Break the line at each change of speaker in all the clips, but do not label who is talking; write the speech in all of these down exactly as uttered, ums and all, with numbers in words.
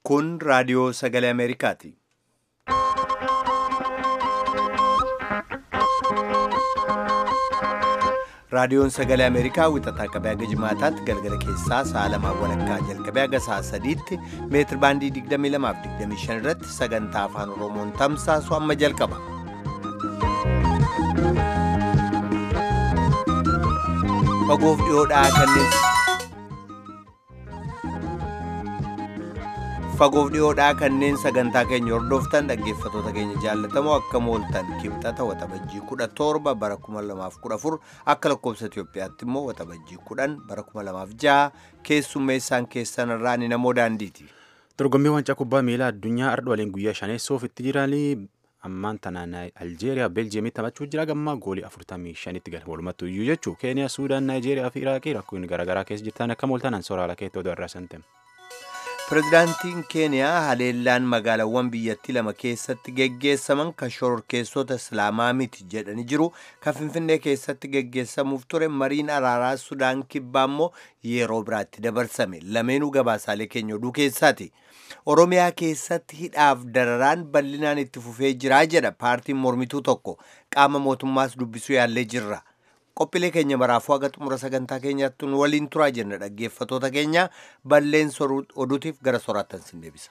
Kun raadiyoo sagalee Ameerikaati. Raadiyoon sagalee Ameerikaa wixataa qabee haga jimaataatti galgala keessaa sa'a lamaa walakkaa jalqabee haga sa'a sadiitti meetir baandii digdamii lamaa fi digdamii shan irratti sagantaa afaan Oromoon tamsaasu amma jalqaba. Fagoof dhiyoodhaa kanneen Fagoof dhiyoodhaa kanneen sagantaa keenya hordoftan dhaggeeffatoota keenya jaallatamoo akka mooltan kibxata waxabajjii kudha torba bara kuma lamaaf kudha afur akka lakkoofsa Itoophiyaatti immoo waxabajjii kudhan bara kuma lamaaf jaha keessummeessaan keessan irraa ni namoo daandiiti.
Dorgommii waancaa kubbaa miilaa addunyaa ardha waliin guyyaa shaneessoof itti jiranii ammaan tanaan Aljeeriyaa Beeljiyeemitti taphachuu jira gammaa goolii afurtamii shanitti gala walumattuu iyyuu jechuu Keeniyaa Suudaan Naayijeeriyaa fi Iraaqii rakkoon garaagaraa keessa jirtan akka mooltanan soraala keetti oduu irraa santem.
Pireezidaantiin Keeniyaa haleellaan magaalaawwan biyyattii lama keessatti geggeessaman kan shororkeessota Islaamaa miti jedhanii jiru. Kan Finfinnee keessatti geggeessamuuf ture mariin araaraa Sudaan kibbaa immoo yeroo biraatti dabarsame. Lameenuu gabaasaalee keenya oduu keessaati. Oromiyaa keessatti hidhaaf dararaan bal'inaan itti fufee jiraa jedha paartiin mormituu tokko. Qaama mootummaas dubbisuu yaallee jirra. Qophiilee keenya maraafuu haga xumura sagantaa keenyaatti nu waliin turaa jenna dhaggeeffatoota keenya balleen oduutiif gara soraattan sin deebisa.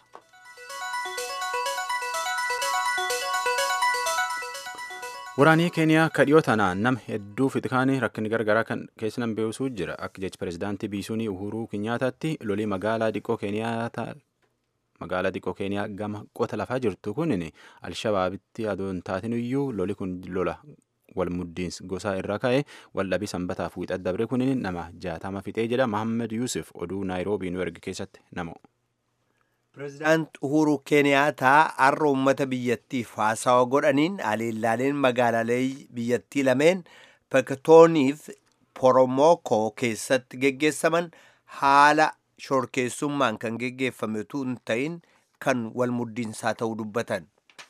Waraanii Keeniyaa kadhiyoo tanaan nama hedduu fixikaanii rakkinni gargaraa kan keessa nan beeksisuu jira. Akka jechi pireezidaantii Biisuunii Uhuruu Kinyaataatti lolii magaalaa xiqqoo Keeniyaa magaalaa xiqqoo Keeniyaa gama qota lafaa jirtu kunin Alshabaabitti adoon taatin iyyuu loli kun lola walmuddiinsa gosaa irraa ka'e waldhabii sanbataaf wiixata dabre kunin nama jaatama fixee jedha Mohaammed Yuusuf oduu Naayiroobii nu erge keessatti namo.
Pireezidaant Uhuruu Keeniyaataa har'a uummata biyyattiif haasawa godhaniin haleellaaleen magaalaalee biyyattii lameen Pektooniif Poromokoo keessatti geggeessaman haala shororkeessummaan kan geggeeffame utuu hin ta'in kan walmuddiinsaa ta'uu dubbatan.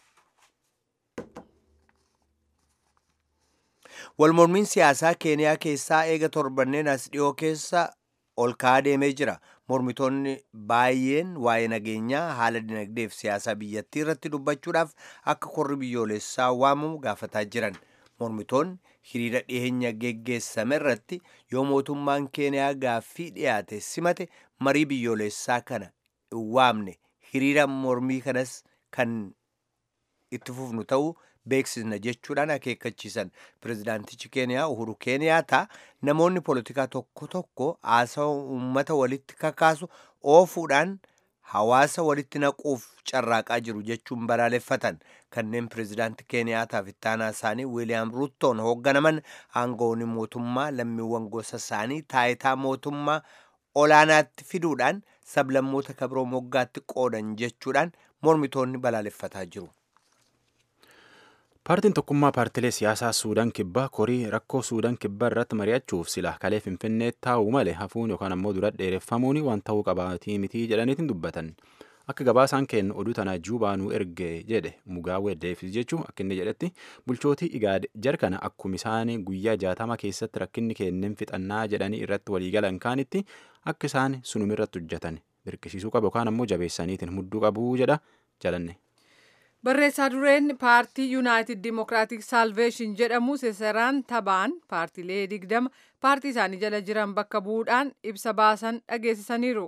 Walmormiin siyaasaa Keeniyaa keessaa eega torbanneen as dhiyoo keessa ol ka'aa deemee jira. Mormitoonni baay'een waa'ee nageenyaa haala dinagdee fi siyaasaa biyyattii irratti dubbachuudhaaf akka korri biyyoolessaa waamamu gaafataa jiran. Mormitoonni hiriira dhiyeenya geggeessame irratti yoo mootummaan Keeniyaa gaaffii dhiyaate simate marii biyyoolessaa kana hin waamne hiriira mormii kanas kan itti fufnu ta'uu beeksisna jechuudhaan akeekkachiisan. Pireezidaantichi Keeniyaa Uhuru Keeniyaataa namoonni poolitikaa tokko tokko haasawa uummata walitti kakaasu oofuudhaan hawaasa walitti naquuf carraaqaa jiru jechuun balaaleffatan. Kanneen pireezidaantii Keeniyaataaf ittaanaa isaanii Wiiliyaam Ruutoon hoogganaman aangawoonni mootummaa lammiiwwan gosa isaanii taayitaa mootummaa olaanaatti fiduudhaan sablammoota kabiroo moggaatti qoodan jechuudhaan mormitoonni balaaleffataa jiru.
Paartiin tokkummaa paartilee siyaasaa Suudaan kibbaa korii rakkoo Suudaan kibbaa irratti mari'achuuf sila kalee Finfinneetti taa'uu malee hafuun yookaan ammoo dura dheereffamuun waan ta'uu qabaatii mitii jedhaniitiin dubbatan. Akka gabaasaan kennu oduu tana Juubaanuu erge jedhe Mugaawee Deefis jechuun akka inni jedhetti bulchootii Igaad jarkana akkuma isaan guyyaa jaatama keessatti rakkinni kenneen fixannaa jedhanii irratti waliigalan kaanitti akka isaan sunumirratti hojjetan dirqisiisuu qabu yookaan ammoo jabeessaniitiin mudduu qabuu jedha jalanne.
Barreessaa dureen paartii Yuunaayitid Dimokiraatik Saalveeshin jedhamu Seseraan Tabaan paartiilee digdama paartii isaanii jala jiran bakka bu'uudhaan ibsa baasan dhageessisaniiru.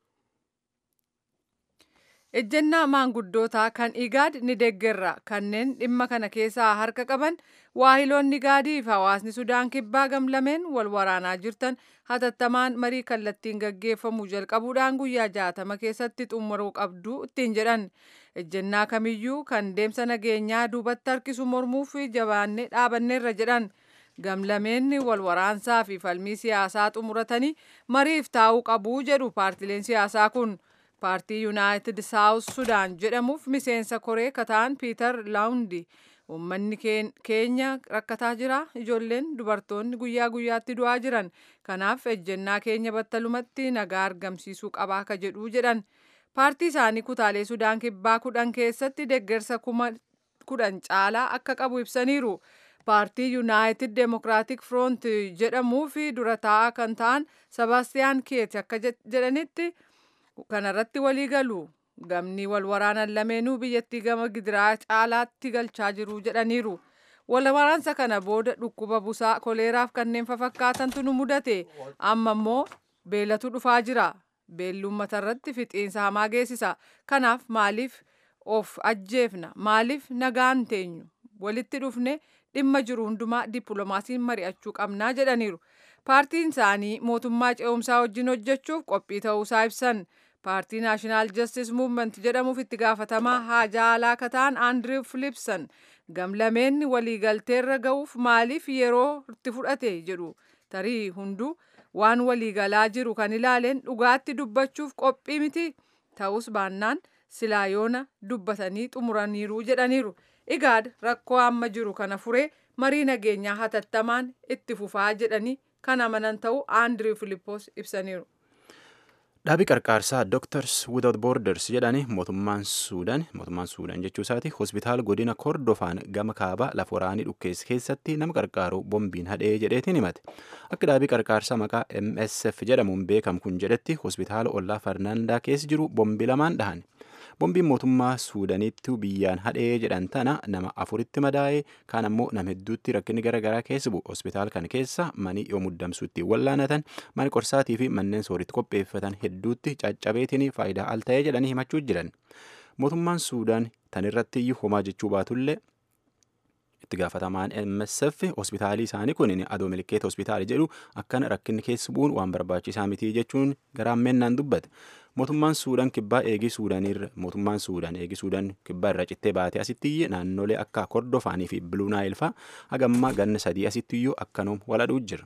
Ejjennaa maanguddootaa kan Igaad ni deeggerra kanneen dhimma kana keessaa harka qaban waahiloonni Igaadii fi hawaasni Sudaan kibbaa gamlameen wal waraanaa jirtan hatattamaan marii kallattiin gaggeeffamu jalqabuudhaan guyyaa jaatama keessatti xumuruu qabdu ittiin jedhan. Ejjennaa kamiyyuu kan deemsa nageenyaa duubatti harkisu mormuuf jabaannee dhaabanneerra jedhan. Gamlameen wal waraansaa fi falmii siyaasaa xumuratanii mariif taa'uu qabu jedhu paartileen siyaasaa kun. Paartii Yuunaayitid Saawus Sudaan jedhamuuf miseensa koree kataan Piiter Laawundi uummanni keenya rakkataa jira ijoolleen dubartoonni guyyaa guyyaatti du'aa jiran kanaaf ejjennaa keenya battalumatti nagaa argamsiisuu qabaa ka jedhu jedhan. Paartii isaanii kutaalee Sudaan kibbaa kudhan keessatti deeggarsa kuma kudhan caalaa akka qabu ibsaniiru. Paartii Yuunaayitid Demokiraatik Firoont jedhamuu fi dura taa'aa kan ta'an Sebaastiyaan Keet akka jedhanitti kanarratti walii galu. Gamni wal waraanan lameenuu biyyattii gama gidiraa caalaatti galchaa jiru jedhaniiru. Wal waraansa kana booda dhukkuba busaa koleeraaf kanneen fafakkaatantu nu mudate. Amma immoo beelatu dhufaa jira. Beelluun matarratti fixiinsa hamaa geessisa. Kanaaf maaliif of ajjeefna? Maaliif nagaan teenyu? Walitti dhufne dhimma jiru hundumaa dippiloomaasiin mari'achuu qabnaa jedhaniiru. Paartiin isaanii mootummaa ce'umsaa wajjin hojjechuuf qophii ta'uusaa ibsan. Paartii Naashinaal Jastis Muuvment jedhamuuf itti gaafatamaa haajaa alaa kataan Andiriw Filipsan gamlameen waliigalteerra ga'uuf maaliif yeroo itti fudhate jedhu. Tarii hunduu waan waliigalaa jiru kan ilaaleen dhugaatti dubbachuuf qophii miti. Ta'us baannaan silaa yoona dubbatanii xumuraniiru jedhaniiru. Igaad rakkoo amma jiru kana furee marii nageenyaa hatattamaan itti fufaa jedhanii kan amanan ta'uu Andiriw Filippos ibsaniiru.
Dhaabii qarqaarsaa Doctors Without Borders jedhani mootummaan Suudaan mootummaan Suudaan jechuu isaati hospitaala godina Kordofaan gama kaabaa lafa waraanii dhukkeessa keessatti nama qarqaaru bombiin hadhee jedheetiin himate. Akka dhaabii qarqaarsaa maqaa M S F jedhamuun beekamu kun jedhetti hospitaala ollaa Farnaandaa keessa jiru bombii lamaan dhahan. Bombiin mootummaa Suudaanitti biyyaan hadhee jedhan tana nama afuritti madaa'ee kaan ammoo nama hedduutti rakkinni garaagaraa keessa bu'u. Hospitaala kana keessa manii yoo muddamsuutti wallaanatan mani qorsaatii fi manneen sooritti qopheeffatan hedduutti caccabeetiin faayidaa al ta'ee jedhanii himachuu jiran. Mootummaan Suudaan tanirratti iyyuu homaa jechuu baatullee itti gaafatamaan M S F hospitaalii isaanii kun adoo milkeeta hospitaalii jedhu akkana rakkinni keessa bu'uun waan barbaachisaa mitii jechuun garaammennaan dubbate. Mootummaan Suudaan kibbaa eegii Suudaanirra mootummaan Suudaan eegii Suudaan kibbaa irra cittee baatee asittiyyee naannolee akka Kordofaanii fi Bluu Naayil fa'aa hagammaa ganna sadii asittiyyuu akkanoom waladhuu jira.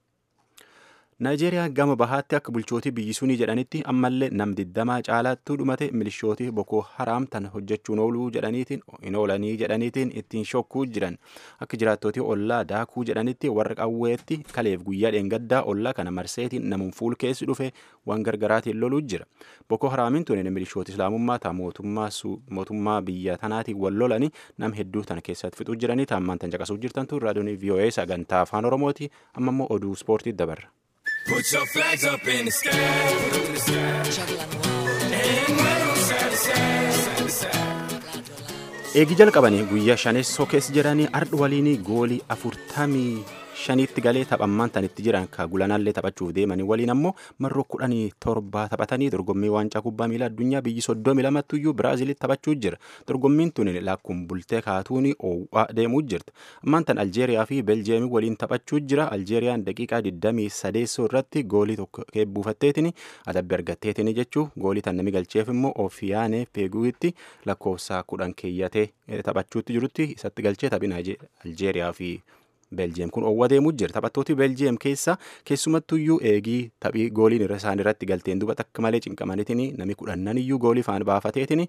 Naayijeeriyaa gama bahaatti akka bulchootii biyyi sunii jedhanitti ammallee nam digdamaa caalaattuu dhumate milishootii Boko Haram tan hojjechuun ooluu jedhaniitiin hin oolanii jedhaniitiin ittiin shokkuu jiran. Akka jiraattootii ollaa daakuu jedhanitti warra qawweetti kaleef guyyaa dheengaddaa ollaa kana marseetiin namuun fuul keessi dhufe waan gargaraatiin loluu jira. Boko Haramiin tunin milishoota islaamummaa ta'a mootummaa biyya tanaatiin wal lolanii nam hedduu tana keessatti fixuu jiranii taammaan tan caqasuu jirtantu raadiyoon V O A sagantaa afaan Oromooti amma immoo oduu ispoortii dabarra.
Put your flags up in the sky, put them in the sky. And wave side to side, side to side.
Eegi jalqabanii guyyaa shaneessoo keessa jiranii ardhi waliin goolii afurtamii shaniitti galee taphammaan tanitti jiran ka gulanaallee taphachuuf deemanii waliin ammoo marroo kudhanii torbaa taphatanii dorgommii waancaa kubbaa miilaa addunyaa biyyi soddomii lamattuyyuu Biraazilitti taphachuu jira. Dorgommiin tun lakkuun bultee kaatuuni oowwaa deemuu jirti. Ammaan tan Aljeeriyaa fi Beljeemii waliin taphachuu jira. Aljeeriyaan daqiiqaa digdamii sadeessoo irratti goolii tokko keebbuufatteetini adabbii argatteetini jechuu goolii tan nami galcheef immoo Ofiyaanee Peeguutti lakkoofsa kudhan keeyyatee taphachuutti jirutti isatti galchee taphina Aljeeriyaa fi Beljiyeem kun oowwa deemuu jira. Taphattooti Beljiyeem keessa keessumattuyyuu eegii taphii gooliin irra isaan irratti galteen duuba takka malee cinqamaniitiin nami kudhannan iyyuu goolii faan baafateetiin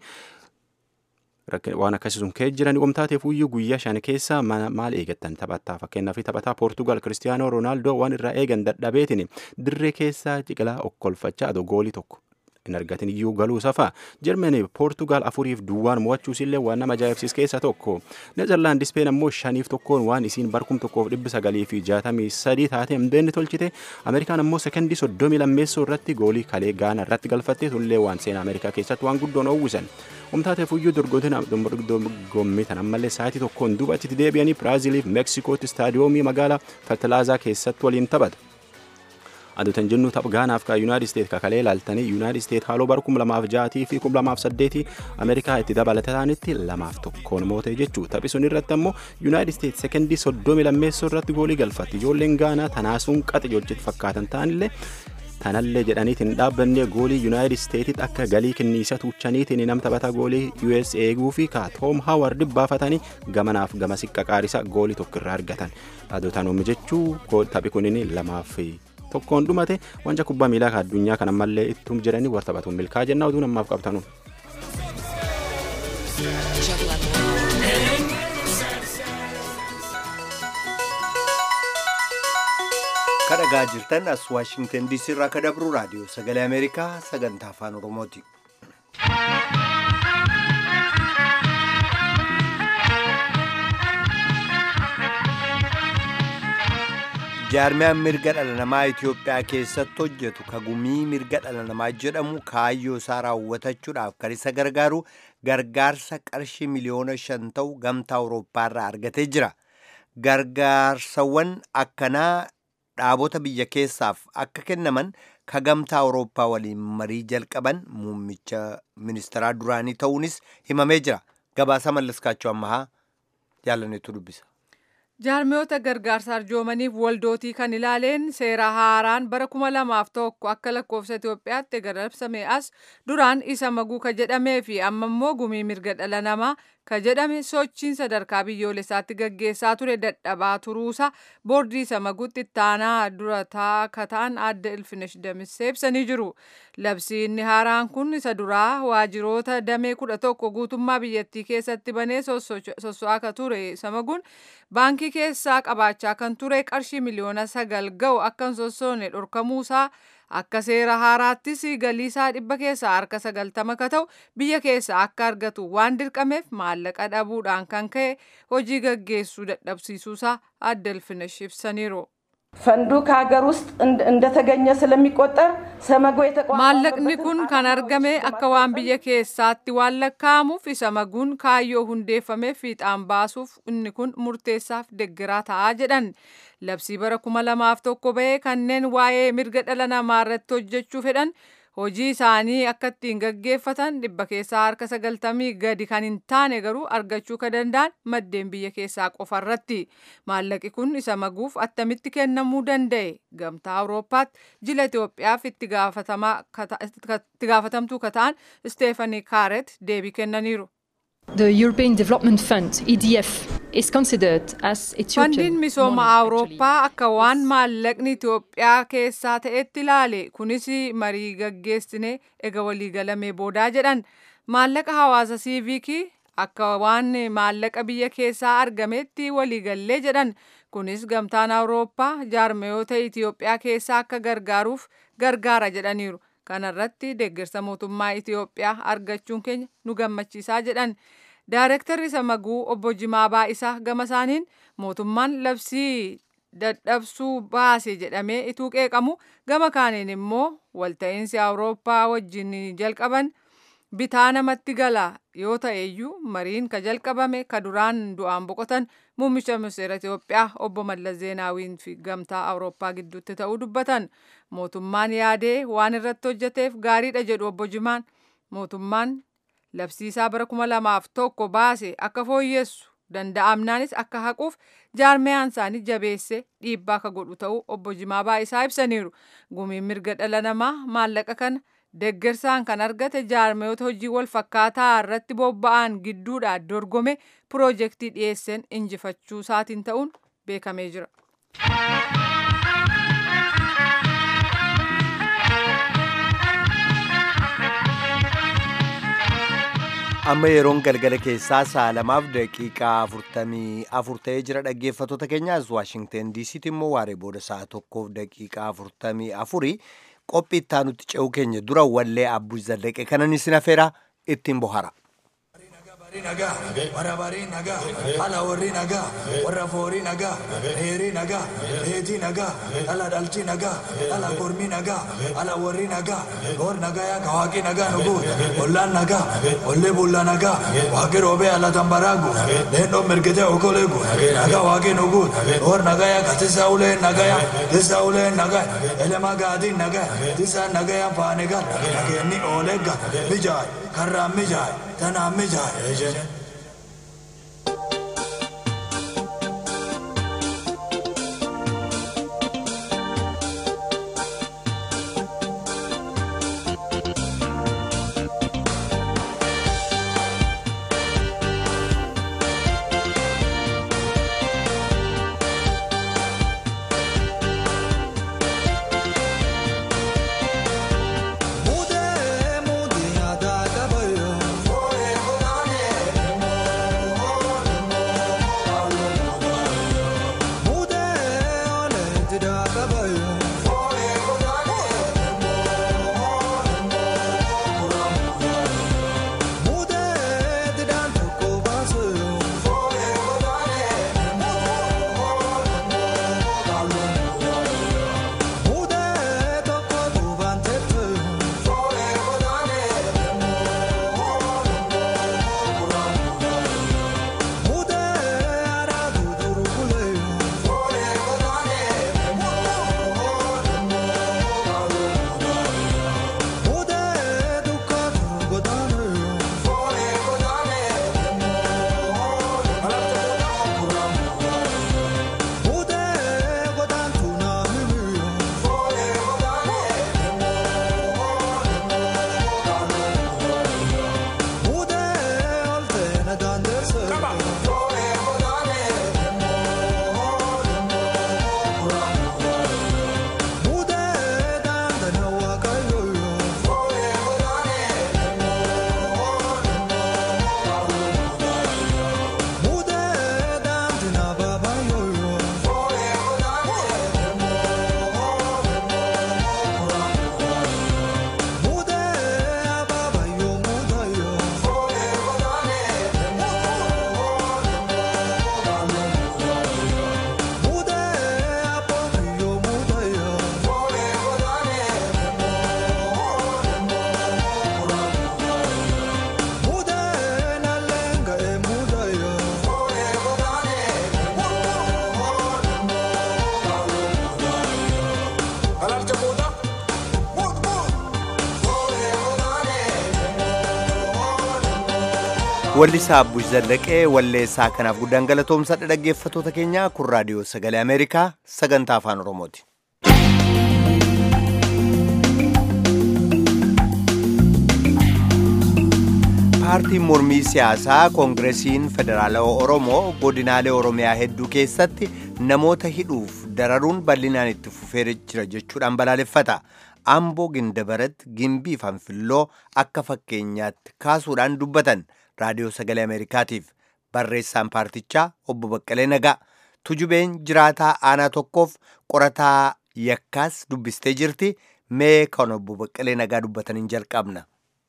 waan akkasii sun kee jiran oomtaateefuyyuu guyyaa shan keessa maal eegattan taphataa fakkeenyaaf taphataa Poortugaal Kiristiyaanoo Roonaaldoo waan irraa eegan dadhabeetiin dirree keessaa ciqilaa okkolfachaa adoo goolii tokko hin argatin iyyuu galuu safaa. Jarmanii Poortugaal afuriif duwwaan mo'achuus illee waan nama ajaa'ibsiis keessa tokko. Neezerlaand Ispeen ammoo shaniif tokkoon waan isiin barkum tokkoof dhibbi sagalii fi jaatamii sadii taatee hambeenni tolchite. Ameerikaan ammoo sekondii soddomii lammeessoo irratti goolii kalee Gaana irratti galfatte tullee waan seenaa Ameerikaa keessatti waan guddoon oowwisan. Omtaateefuyyuu dorgommii tan ammallee sa'aatii tokkoon duuba achitti deebi'anii Biraaziliif Meeksikootti istaadiyoomii magaalaa Fertilaazaa keessatti waliin taphatu. Aduutan jennu tapha Gaanaaf ka Yuunaayitid Isteet kakalee ilaaltanii Yuunaayitid Isteet haaloo bara kuma lamaaf jaatii fi kuma lamaaf saddeetii Ameerikaa itti dabalatanitti lamaaf tokkoon moote jechuu. Taphi sun irratti ammoo Yuunaayitid Isteet sekondii soddomii lammeessoo irratti goolii galfatti. Ijoolleen Gaanaa tanaasuun qaxi hojjetu fakkaatan ta'anillee tanallee jedhaniitiin dhaabbannee goolii Yuunaayitid Isteetitti akka galii kenniisa tuuchaniitiin nam taphata goolii U S eeguu fi ka Toom Haaward baafatanii gamanaaf gama siqqaqaarisa goolii tokko irraa argatan. Aduutan oomi jechuu taphi kunini lamaaf tokkoon dhumate wanca kubbaa miilaa ka addunyaa kan ammallee ittum jedhanii war taphatuun milkaa jennaa oduu namaaf qabtanu.
Kadhagaa jirtan as Waashingtan D C irraa ka dabru raadiyoo sagalee Ameerikaa sagantaa afaan Oromooti. Jaarmiyaan mirga dhala namaa Itoophiyaa keessatti hojjetu kagumii mirga dhala namaa jedhamu kaayyoo isaa raawwatachuudhaaf kan isa gargaaru gargaarsa qarshii miliyoona shan ta'u gamtaa Awurooppaa irraa argatee jira. Gargaarsawwan akkanaa dhaabota biyya keessaaf akka kennaman ka gamtaa Awurooppaa waliin marii jalqaban muummicha ministeeraa duraanii ta'uunis himamee jira. Gabaasa Mallaskaachoo Ammahaa jaalanneetu dubbisa.
Jaarmiyoota gargaarsa arjoomaniif waldootii kan ilaaleen seera haaraan bara kuma lamaaf tokko akka lakkoofsa Itoophiyaatti garabsame as duraan isa maguu ka jedhamee fi amma immoo gumii mirga dhala namaa ka jedhame sochiin sadarkaa biyyoolessaatti gaggeessaa ture dadhabaa turuusa boordii isa maguutti ittaanaa durataa ka ta'an adda Ilfinesh Damissee ibsanii jiru. Labsiin haaraan kun isa duraa waajiroota damee kudha tokko guutummaa biyyattii keessatti banee sosso'aa ka ture isa maguun baankii keessaa qabaachaa kan ture qarshii miliyoona sagal ga'u akka hin sossoone dhorkamuusaa akka seera haaraattis galiisaa dhibba keessaa harka sagaltama ka ta'u biyya keessaa akka argatu waan dirqameef maallaqa dhabuudhaan kan ka'e hojii gaggeessuu dadhabsiisuusaa adda Ilfinesh ibsaniiru.
ፈንዱ ከሀገር ውስጥ እንደተገኘ ስለሚቆጠር ሰመጎ የተቋቋመ
maallaqni kun kan argame akka waan biyya keessaatti waan lakkaa'amuuf isa maguun kaayyoo hundeeffameef fiixaan baasuuf inni kun murteessaaf deggeraa ta'aa jedhan. Labsii bara kuma lamaaf tokko bahee kanneen waa'ee mirga dhala namaa irratti hojjechuu fedhan hojii isaanii akka ittiin gaggeeffatan dhibba keessaa harka sagaltamii gadi kan hin taane garuu argachuu ka danda'an maddeen biyya keessaa qofa irratti. Maallaqi kun isa maguuf attamitti kennamuu danda'e gamtaa Awurooppaatti jila Itoophiyaaf itti gaafatamtuu ka ta'an Steefanii Kaaret deebii kennaniiru.
The European Development Fund, E D F, is considered as Ethiopian.
Fandiin misooma Awurooppaa akka waan maallaqni Itoophiyaa keessaa ta'etti ilaale kunis marii gaggeessine ega waliigalamee boodaa jedhan. Maallaqa hawaasa siivikii akka waan maallaqa biyya keessaa argametti waliigallee jedhan. Kunis gamtaan Awurooppaa jaarmiyoota Itoophiyaa keessaa akka gargaaruuf gargaara jedhaniiru. Kanarratti deeggarsa mootummaa Itoophiyaa argachuun keenya nu gammachiisaa jedhan. Daarektarri isa maguu obbo Jimaa Baa'isaa gama isaaniin mootummaan labsii dadhabsuu baase jedhamee ituu qeeqamu gama kaaniin immoo walta'iinsi Awurooppaa wajjin jalqaban bitaa namatti gala yoo ta'eyyuu mariin ka jalqabame ka duraan du'aan boqotan muummicha ministeera Itoophiyaa obbo Mallas Zeenaawiin fi gamtaa Awurooppaa gidduutti ta'uu dubbatan. Mootummaan yaadee waan irratti hojjeteef gaariidha jedhu obbo Jimaan. Mootummaan labsiisaa bara kuma lamaaf tokko baase akka fooyyessu danda'amnaanis akka haquuf jaarmiyaan isaanii jabeesse dhiibbaa ka godhu ta'uu obbo Jimaa Baa'isaa ibsaniiru. Gumiin mirga dhala namaa maallaqa kana deeggarsaan kan argate jaarmiyoota hojii wal fakkaataa irratti bobba'an gidduudhaan dorgome piroojeektii dhiyeesseen injifachuu isaatiin ta'uun beekamee jira.
Amma yeroon galgala keessaa sa'a lamaaf daqiiqaa afurtamii afur ta'ee jira dhaggeeffattoota keenyaas Waashingten diisiitti immoo waaree booda sa'a tokkoof daqiiqaa afurtamii afurii qophii itti aanutti ce'uu keenya dura wallee Abbuush Zallaqee kanan isin affeera ittiin bohara.
nagaa warra barii nagaa ala warri nagaa warra foorii nagaa heerii nagaa heetii nagaa ala dhalchi nagaa ala kormii nagaa ala warri nagaa hor nagaa yaa kawaaqii nagaa nuguut ollaan nagaa ollee bulla nagaa waaqii roobee ala tambaraagu leendoo mirgitee okoleegu nagaa waaqii nuguut hor nagaa yaa katisaa uleen nagaa yaa tisaa uleen nagaa elemaa gaadiin nagaa tisaa nagaa yaa faanegaa nageenni oolegga mijaay karraan mijaay tanaan mijaay Mude mude ada kabayo, mude mude
Wallisaa Abbush Zallaqee walleessaa kanaaf guddaan galatoomsadha dhaggeeffattoota keenya. Kun raadiyoo Sagalee Ameerikaa sagantaa afaan Oromooti. Paartiin mormii siyaasaa Koongireesiin Federaalawaa Oromoo godinaalee Oromiyaa hedduu keessatti namoota hidhuuf dararuun bal'inaan itti fufee jira jechuudhaan balaaleffata. Amboo Gindabaratti Gimbii fi Anfilloo akka fakkeenyaatti kaasuudhaan dubbatan. Raadiyoo Sagalee Ameerikaatiif barreessaan paartichaa obbo Baqqalee Nagaa tujubeen jiraataa aanaa tokkoof qorataa yakkaas dubbistee jirti. Mee kan obbo Baqqalee Nagaa dubbataniin jalqabna.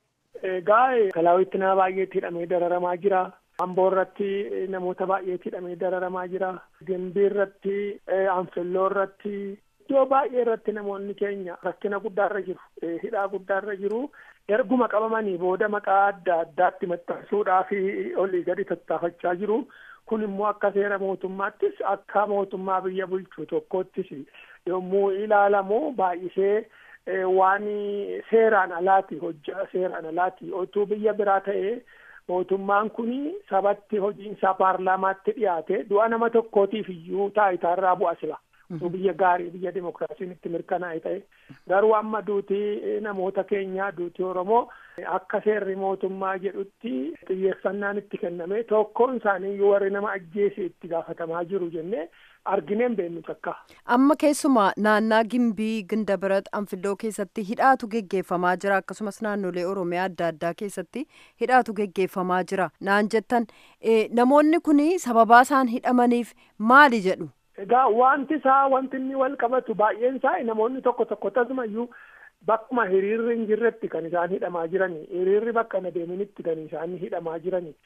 Egaa kalaawitti nama baay'eetti hidhamee dararamaa jira. Amboo irratti namoota baay'eetti hidhamee dararamaa jira. Gimbii irratti, Anfilloo irratti, iddoo baay'ee irratti namoonni keenya rakkina guddaarra jiru. Hidhaa guddaarra jiru. Erguma qabamanii booda maqaa adda addaatti maxxansuudhaa fi olii gadi tattaafachaa jiru. Kun immoo akka seera mootummaattis akka mootummaa biyya bulchuu tokkoottis yommuu ilaalamu baay'isee waan seeraan alaati, hojjaa seeraan alaati. Otuu biyya biraa ta'ee mootummaan kun sabatti hojiinsaa paarlaamaatti dhiyaate du'a nama tokkootiif iyyuu taayitaarraa bu'a sila. Otuu biyya gaarii, biyya dimokiraasiin itti mirkanaa'e ta'e. Garuu amma duutii namoota keenyaa, duutii Oromoo akka seerri mootummaa jedhutti xiyyeeffannaan itti kenname tokkoon isaanii warri nama ajjeese itti gaafatamaa jiru jennee argineen beennu takka.
Amma keessumaa naannaa Gimbii, Gindabarat, Anfilloo keessatti hidhaatu geggeeffamaa jira. Akkasumas naannolee Oromiyaa adda addaa keessatti hidhaatu geggeeffamaa jira. Naan jettan namoonni kun sababaa isaan hidhamaniif maali jedhu?
Egaa wanti isaa wanti inni wal qabatu baay'een isaa namoonni tokko tokko tasumayyuu bakkuma hiriirri hin jirretti kan isaan hidhamaa jirani. Hiriirri bakka na deeminitti kan isaan hidhamaa jirani.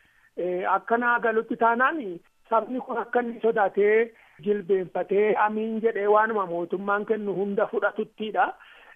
Akkana galutti taanaan sabni kun akka inni sodaatee jilbeenfatee amiin jedhee waanuma mootummaan kennu hunda fudhatuttiidha.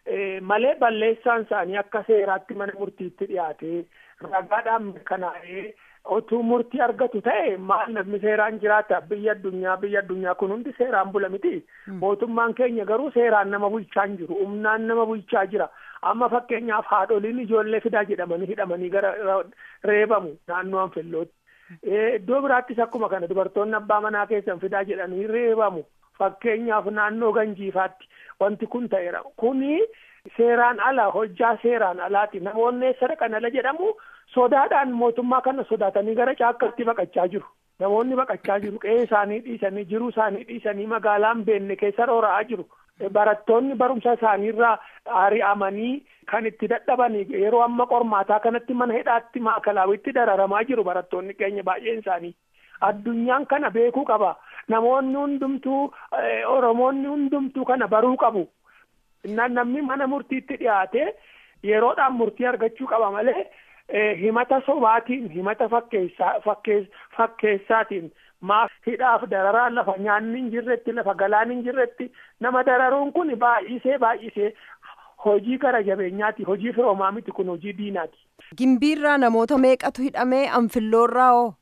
Malee balleessaan isaanii akka seeraatti mana murtiitti dhiyaatee ragaadhaan mirkanaa'ee otuu murtii argatu ta'e maal namni seeraan jiraata. Biyya addunyaa biyya addunyaa kun hundi seeraan bula miti. Mootummaan keenya garuu seeraan nama bulchaa hin jiru. Humnaan nama bulchaa jira. Amma fakkeenyaaf haadholiin ijoollee fidaa jedhamanii hidhamanii gara reebamu naannoo Anfillootti. Iddoo biraattis akkuma kana dubartoonni abbaa manaa keessan fidaa jedhanii reebamu. Fakkeenyaaf naannoo Ganjiifaatti wanti kun ta'eera. Kuni seeraan ala, hojjaa seeraan alaati. Namoonni sadaqan ala jedhamu sodaadhaan mootummaa kana sodaatanii gara caakkaatti baqachaa jiru. Namoonni baqachaa jiru. Qe'ee isaanii dhiisanii, jiruu isaanii dhiisanii magaalaan beenne keessa roora'aa jiru. Barattoonni barumsa isaaniirraa ari'amanii kan itti dadhabanii yeroo amma qormaataa kanatti mana hidhaatti maakalaawwitti dararamaa jiru barattoonni keenya baay'een isaanii. Addunyaan kana beekuu qaba. Namoonni hundumtuu, Oromoonni hundumtuu kana baruu qabu. Namni mana murtiitti dhiyaate yeroodhaan murtii argachuu qaba malee himata sobaatiin, himata fakkeessaa fakkeessaatiin maaf hidhaaf dararaan lafa nyaanni hin jirretti, lafa galaan hin jirretti nama dararuun kun baay'isee baay'isee hojii gara jabeenyaati. Hojii firoomaa miti, kun hojii diinaati.
Gimbiirraa namoota meeqatu hidhamee? Anfilloorraa hoo?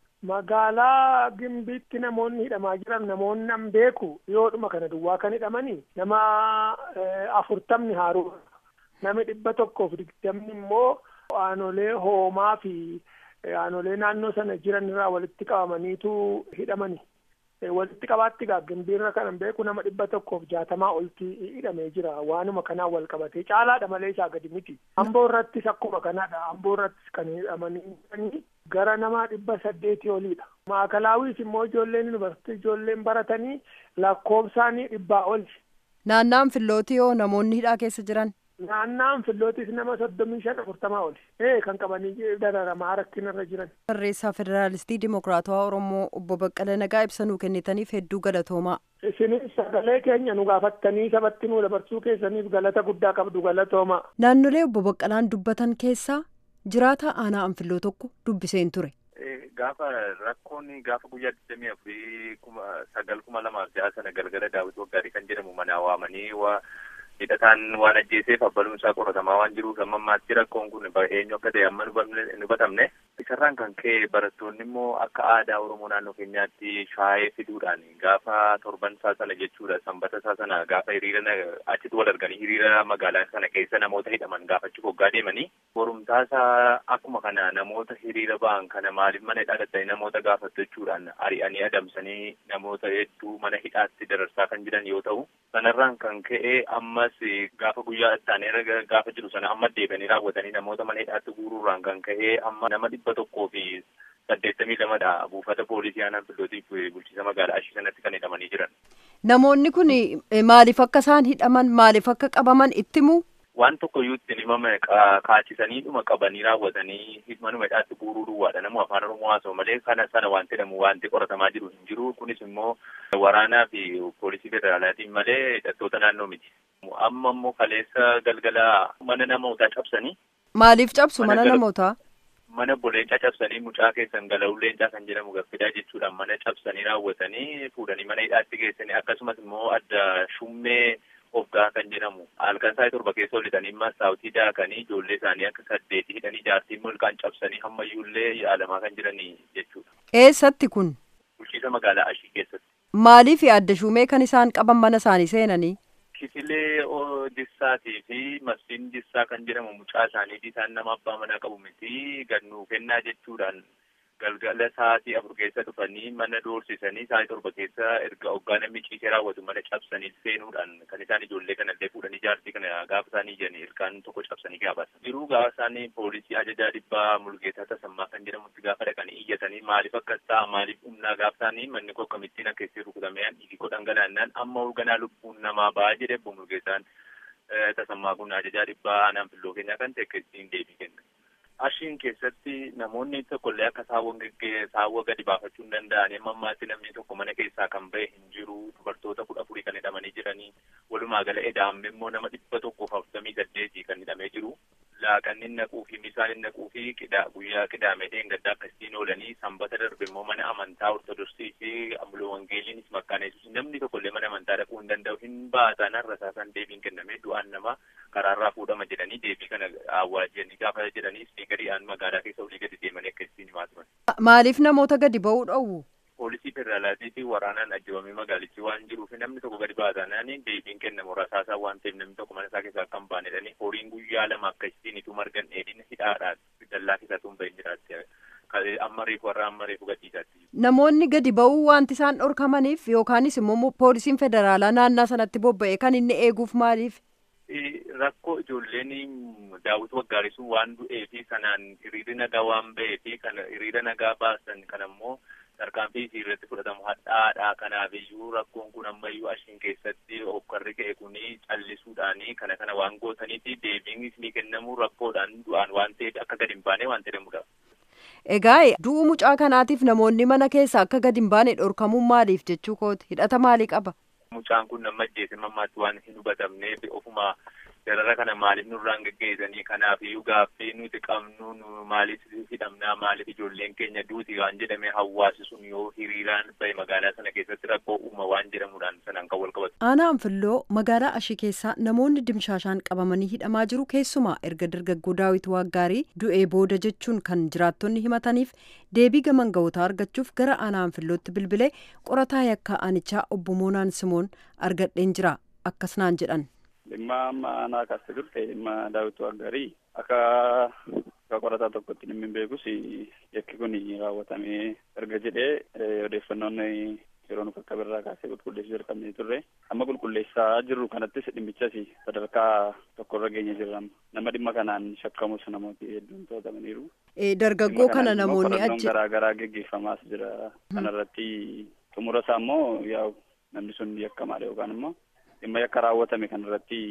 Magaalaa Gimbiitti namoonni hidhamaa jiran namoonni an beeku yoodhuma kana duwwaa kan hidhamanii nama afurtamni haaruu, nama dhibba tokkoof digdamni immoo aanolee hoomaa fi aanolee naannoo sana jiran irraa walitti qabamaniitu hidhamanii. Walitti qabaatti gaa Gimbiirra kanan beeku nama dhibba tokkoof jaatamaa olti hidhamee jira. Waanuma kanaan wal qabatee caalaadha malee isaa gadi miti. Amboo irrattis akkuma kanaadha. Amboo irrattis kan hidhamanii gara nama dhibba saddeetii oliidha. Maakalaawwiis immoo ijoolleen yuunivarsiitii ijoolleen baratanii lakkoofsaanii dhibbaa oli.
Naannoo Anfillootii hoo namoonni hidhaa keessa jiran?
Naannaan Anfillootis nama soddomii shan afurtamaa oli. Ee kan qabanii dararamaa rakkinarra jiran.
Barreessaa Federaalistii Dimokiraatawaa Oromoo obbo Baqqala Nagaa ibsanuu kennitaniif hedduu galatoomaa.
Isinis sagalee keenya nu gaafattanii sabatti nu dabarsuu keessaniif galata guddaa qabdu galatoomaa.
Naannolee obbo Baqqalaan dubbatan keessaa jiraata aanaa Anfilloo tokko dubbiseen ture.
Gaafa rakkoon gaafa guyyaa digdamii afurii kuma sagal kuma lamaaf ja'a sana galgala Daawit Waggaarii kan jedhamu manaa waamanii waa hidhataan waan ajjeeseef abbaluun isaa qoratamaa waan jiruuf amma ammaatti rakkoon kun eenyu akka ta'e amma hin hubatamne. Isarraan kan ka'e barattoonni immoo akka aadaa Oromoo naannoo keenyaatti shaayee fiduudhaan gaafa torban isaa sana jechuudha sanbata isaa sana gaafa hiriira achitti wal arganii hiriira magaalaa sana keessa namoota hidhaman gaafachuuf hoggaa deemanii borumtaa isaa akkuma kana namoota hiriira ba'an kana maaliif mana hidhaa dhattanii namoota gaafattu jechuudhaan ari'anii adamsanii namoota hedduu mana hidhaatti dararsaa kan jiran yoo ta'u sanarraan kan ka'e ammas gaafa guyyaa ittaanee gaafa jiru sana amma deebi'anii raawwatanii namoota mana hidhaatti guuruurraan kan ka'e amma nama dhibba tokkoo fi saddeettamii lamadha buufata poolisii aanaa Anfillootiif bulchiisa magaalaa Ashii sanatti kan hidhamanii jiran.
Namoonni kun maaliif akka isaan hidhaman maaliif akka qabaman itti himu?
Waan tokko iyyuu ittiin himame kaachisanii dhuma qabanii raawwatanii manuma hidhaatti guuruu duwwaadha. Nama afaan Oromoo haasa'u malee kana sana wanti jedhamu wanti qoratamaa jiru hin jiru. Kunis immoo waraanaa fi poolisii federaalaatiin malee hidhattoota naannoo miti. Amma immoo kaleessa galgala mana namootaa cabsanii.
Maaliif cabsu mana namootaa?
Mana boleencaa cabsanii mucaa keessan gala'uu leencaa kan jedhamu gaffidaa jechuudhaan mana cabsanii raawwatanii fuudhanii mana hidhaatti geessanii akkasumas immoo adda shummee ofgaa kan jedhamu halkan isaa torba keessa olitanii mastaawutii daakanii ijoollee isaanii akka saddeetii hidhanii jaartii mulqaan cabsanii hammayyuullee yaalamaa kan jiranii jechuudha.
Eessatti kun?
Bulchiisa magaalaa Ashii keessatti.
Maaliif adda shumee kan isaan qaban mana isaanii seenanii?
Kisilee Dissaatii fi Masfiin Dissaa kan jedhamu mucaa isaaniitii isaan nama abbaa manaa qabu miti gannuu kennaa jechuudhaan galgala sa'aatii afur keessa dhufanii mana doorsisanii sa'aatii torba keessa erga hoggaa namni ciisee raawwatu mana cabsanii seenuudhaan kan isaan ijoollee kanallee fuudhanii jaartii kana gaafa isaanii jedhanii ilkaan tokko cabsanii gaafatan. Jiruu gaafa isaanii poolisii ajajaa dhibbaa Mulgeetaa Tasammaa kan jedhamutti gaafa dhaqanii iyyatanii maaliif akkas ta'a maaliif humnaa gaafa isaanii manni koo akkamittiin akka keessee rukutameen dhiigi koo dhangalaannaan amma hoogganaa lubbuun namaa ba'aa jedhe obbo Mulgeetaan Tasammaa kun ajajaa dhibbaa aanaa Anfilloo keenyaa kan ta'e keessatti deebii kenna. Ashiin keessatti namoonni tokkollee akka saawwan geggee saawwa gadi baafachuu hin danda'anii amma ammaatti namni tokko mana keessaa kan ba'e hin jiru dubartoota kudha afurii kan hidhamanii jiranii walumaa gala edaamme immoo nama dhibba tokkoof afurtamii saddeetii kan hidhamee jiru laaqanni naquu fi bisaan naquu fi qidaa guyyaa qidaamee dheengaddaa akkasiin oolanii sanbata darbe immoo mana amantaa ortodoksii fi amuloo wangeeliinis makkaaneessus namni tokkollee mana amantaa dhaquu hin danda'u hin baataan har'asaasan deebiin kennamee du'aan nama karaarraa fuudhama jedhanii deebii kana awwaajanii gaafa jedhanii gadi'aan magaalaa keessa olii gadi deemanii akkasiin himaa turan.
Maaliif namoota gadi ba'uu dhowwu?
Poolisii federaalaatii fi waraanaan ajjabamee magaalichi waan jiruuf namni tokko gadi baataanaan deebiin kennamu rasaasaa waan ta'eef namni tokko mana isaa keessaa akka hin baanedhanii horiin guyyaa lama akkasiin ituu margan dheedina hidhaadhaan dallaa keessaa tun ba'in jiraatti amma reefu warra amma reefu gadhiisaatti.
Namoonni gadi ba'uu wanti isaan dhorkamaniif yookaanis immoo poolisiin federaalaa naannaa sanatti bobba'e kan inni eeguuf maaliif?
Rakkoo ijoolleen Daawit Waggaarii sun waan du'ee fi kanaan hiriira nagaa waan ba'ee fi kan hiriira nagaa baasan kan ammoo tarkaanfii isii irratti fudhatamu hadhaadhaa kanaaf iyyuu rakkoon kun ammayyuu Ashiin keessatti hokkarri ka'e kuni callisuudhaanii kana kana waan gootaniifi deebiinis ni kennamu rakkoodhaan du'aan waan ta'eef akka gadi hin baane waan jedhamudha.
Egaa du'uu mucaa kanaatiif namoonni mana keessa akka gadi hin baane dhorkamuun maaliif jechuu kooti hidhata maalii qaba?
Mucaan kun nama ajjeese mammaatti waan hin hubatamneef ofuma darara kana maaliif nurraan geggeessanii kanaaf iyyuu gaaffii nuti qabnu maaliif hidhamnaa maaliif ijoolleen keenya duuti waan jedhame hawaasi sun yoo hiriiraan bahe magaalaa sana keessatti rakkoo uuma waan jedhamuudhaan sanaan kan wal qabatu.
Aanaa Anfilloo magaalaa Ashii keessaa namoonni dimshaashaan qabamanii hidhamaa jiru keessumaa erga dargaggoo Daawit Waggaarii du'ee booda jechuun kan jiraattonni himataniif deebii gaman ga'ootaa argachuuf gara aanaa Anfillootti bilbilee qorataa yakkaa aanichaa obbo Moonaan Simoon argadheen jira akkas naan jedhan.
Dhimma amma aanaa kaasta turte dhimma Daawit Waggaarii akka akka qorataa tokkotti dhimmi beekus yakki kun raawwatamee erga jedhee odeeffannoon yeroo nu akka birraa kaasee qulqulleessuu jalqabnee turre amma qulqulleessaa jirru kanattis dhimmichas sadarkaa tokkorra geenye jirra nama dhimma kanaan shakkamus namooti hedduun to'atamaniiru.
Dargaggoo kana namoonni
achi garaa garaa geggeeffamaas jira kanarratti xumura isaa immoo yaa namni sun yakkamaadha yookaan immoo dhimma yakka raawwatame kanarratti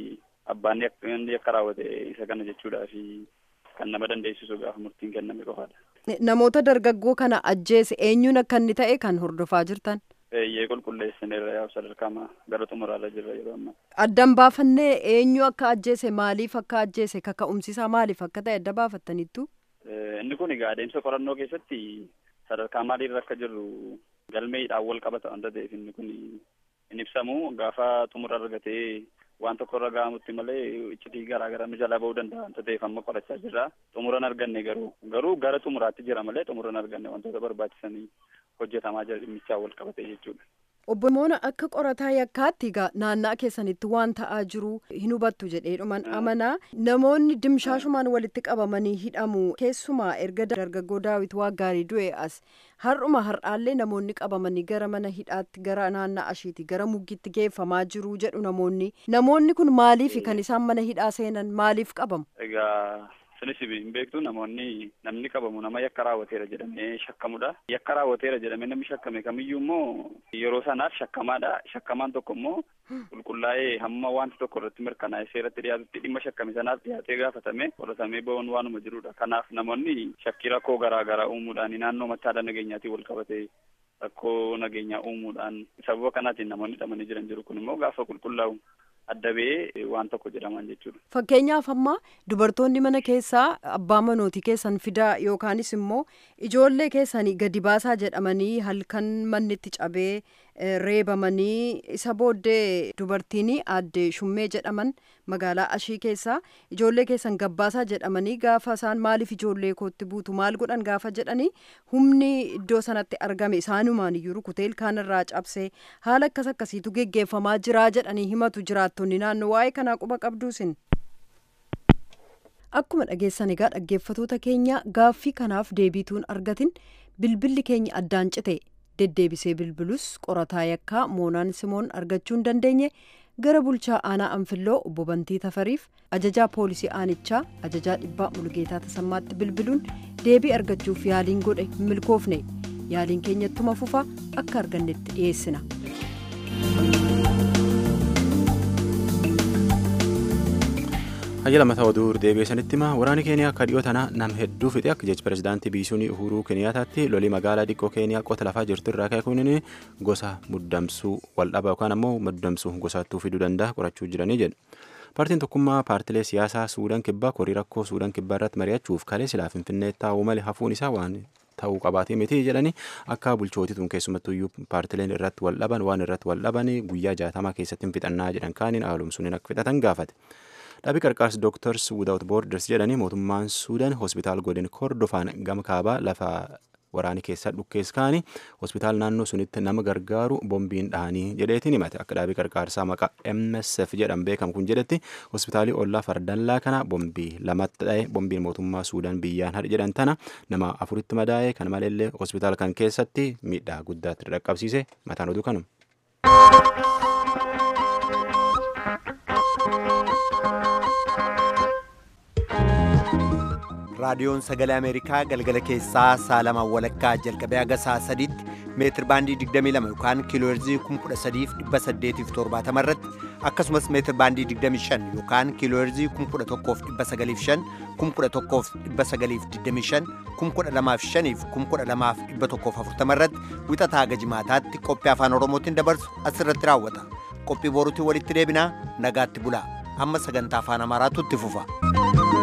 abbaan yakka raawwate isa kana jechuudhaa fi kan nama dandeessisu gaafa murtiin kenname qofaadha.
Namoota dargaggoo kana ajjeese eenyuun akka inni ta'e kan hordofaa jirtan?
Eeyyee qulqulleessineerra yaa sadarkaa gara xumuraarra jirra yeroo ammaa.
Addan baafannee eenyu akka ajjeese maaliif akka ajjeese kaka'umsisaa maaliif akka ta'e adda baafattaniittu?
Inni kun egaa adeemsa qorannoo keessatti sadarkaa maaliirra akka jirru galmeedhaan wal qabata wanta ta'eef inni kun hin ibsamu gaafa xumura argatee waan tokko irra ga'amutti malee iccitii garaa garaa nu jalaa ba'uu danda'a wanta ta'eef amma qorachaa jirra. Xumura hin arganne garuu garuu gara xumuraatti jira malee xumura hin arganne wantoota barbaachisanii hojjetamaa jira dhimmichaa wal qabatee jechuudha.
Obbo Moona akka qorataa yakkaatti egaa naannaa keessanitti waan ta'aa jiru hin hubattu jedheedhuman amanaa namoonni dimshaashumaan walitti qabamanii hidhamu keessumaa erga dargaggoo Daawit Waaggaarii du'e as har'uma har'aallee namoonni qabamanii gara mana hidhaatti gara naannaa ashiiti gara muggiitti geeffamaa jiru jedhu namoonni namoonni kun maaliif kan isaan mana hidhaa seenan maaliif qabamu?
Egaa sinis hin beektu namoonni namni qabamu nama yakka raawwateera jedhamee shakkamudha. Yakka raawwateera jedhamee namni shakkame kamiyyuu immoo yeroo sanaaf shakkamaadha. Shakkamaan tokko immoo qulqullaa'ee hamma wanti tokko irratti mirkanaa'ee seeratti dhiyaatutti dhimma shakkame sanaaf dhiyaatee gaafatame qoratamee ba'uun waanuma jirudha. Kanaaf namoonni shakkii rakkoo garaa garaa uumuudhaan naannoo machaadha nageenyaatiin wal qabatee rakkoo nageenyaa uumuudhaan sababa kanaatiin namoonni hidhamanii jiran jiru kun immoo gaafa qulqullaa'u adda ba'ee waan tokko jedhaman jechuudha.
Fakkeenyaaf amma dubartoonni mana keessaa abbaa manootii keessan fidaa yookaanis immoo ijoollee keessanii gadi baasaa jedhamanii halkan manni itti cabee reebamanii isa booddee dubartiin aadde Shummee jedhaman magaalaa Ashii keessaa ijoollee keessan gabbaasaa jedhamanii gaafa isaan maaliif ijoollee kootti buutu maal godhan gaafa jedhanii humni iddoo sanatti argame isaanumaan iyyuu rukutee ilkaanirraa cabsee haala akkas akkasiitu geggeeffamaa jiraa jedhanii himatu jiraattonni naannoo waa'ee kanaa quba qabduusin. Akkuma dhageessan egaa dhaggeeffatoota keenya gaaffii kanaaf deebiituun argatin bilbilli keenya addaan cite deddeebisee bilbilus qorataa yakkaa Moonaan Simoon argachuu hin dandeenye gara bulchaa aanaa Anfilloo obbo Bantii Tafariif ajajaa poolisii aanichaa ajajaa dhibbaa Mulgeetaa Tasammaatti bilbiluun deebii argachuuf yaaliin godhe milkoofne yaaliin keenyattuma fufaa akka argannetti dhiyeessina.
Hayya lammataa oduu deebi'eessanitti hima waraanni keeniyaa akka dhiyoo tana nam hedduu fixe akka jechi pirezidaantii biisuun Uhuruu Keeniyaataatti lolii magaalaa xiqqoo keeniyaa qota lafaa jirtu irraa ka'uun gosa muddamsuu wal dhaba yookaan ammoo muddamsuu gosaattuu fiduu danda'a qorachuu jiranii jedhu. Paartiin tokkummaa paartilee siyaasaa Suudaan kibbaa korii rakkoo Suudaan kibbaa irratti mari'achuuf kalee silaa Finfinnee taa'uu malee hafuun isaa waan ta'uu qabaatee miti jedhanii akka bulchootituun keessumattuyyuu paartileen irratti wal dhaban waan irratti wal dhaban guyyaa jaatamaa keessatti hin fixannaa jedhan kaaniin haalumsuun akka fixatan gaafate. Dhaabii qarqaarsi Doctors Without Borders jedhanii mootummaan Suudaan hospitaal godin Kordofaan gama kaabaa lafa waraanii keessa dhukkees kaanii hospitaal naannoo sunitti nama gargaaru bombiin dhahanii jedheetiin himate akka dhaabii qarqaarsaa maqaa M S F jedhan beekamu kun jedhetti hospitaalii ollaa fardallaa kana bombii lamatti dha'e bombiin mootummaa Suudaan biyyaan hadhe jedhan tana nama afuritti madaa'e kan maleellee hospitaal kan keessatti miidhaa guddaatti dhaqqabsiise mataan oduu kanuma.
raadiyoon sagalee ameerikaa galgala keessaa saalamaan walakkaa jalqabee haga sa'a sadiitti meetir baandii digdamii lama yookaan kiilooherzii kuma kudha sadiif dhibba saddeetiif torbaatama irratti akkasumas meetir baandii digdamii shan yookaan kiilooherzii kuma kudha tokkoof dhibba sagaliif shan kuma kudha tokkoof dhibba sagaliif digdamii shan kuma kudha lamaaf shaniif kuma kudha lamaaf dhibba tokkoof afurtama irratti wixataa haga jimaataatti qophii afaan oromootiin dabarsu asirratti raawwata qophii boruutiin walitti deebinaa nagaatti bulaa amma sagantaa afaan amaaraatu itti fufa.